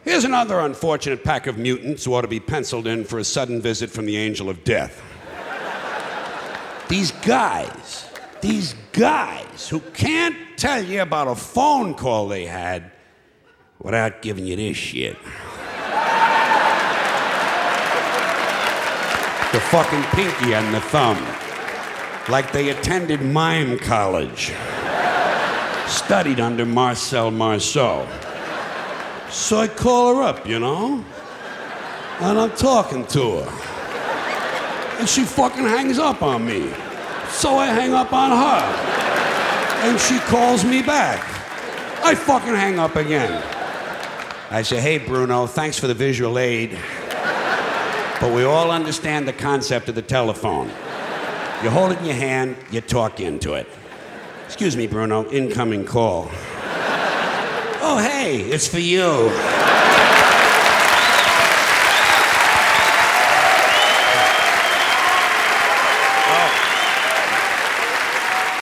Here's another unfortunate pack of mutants who ought to be penciled in for a sudden visit from the angel of death. These guys who can't tell you about a phone call they had without giving you this shit. The fucking pinky and the thumb. Like they attended mime college. Studied under Marcel Marceau. So I call her up, you know? And I'm talking to her. And she fucking hangs up on me. So I hang up on her. And she calls me back. I fucking hang up again. I say, hey, Bruno, thanks for the visual aid. But we all understand the concept of the telephone. You hold it in your hand, you talk into it. Excuse me, Bruno, incoming call. Oh, hey, it's for you.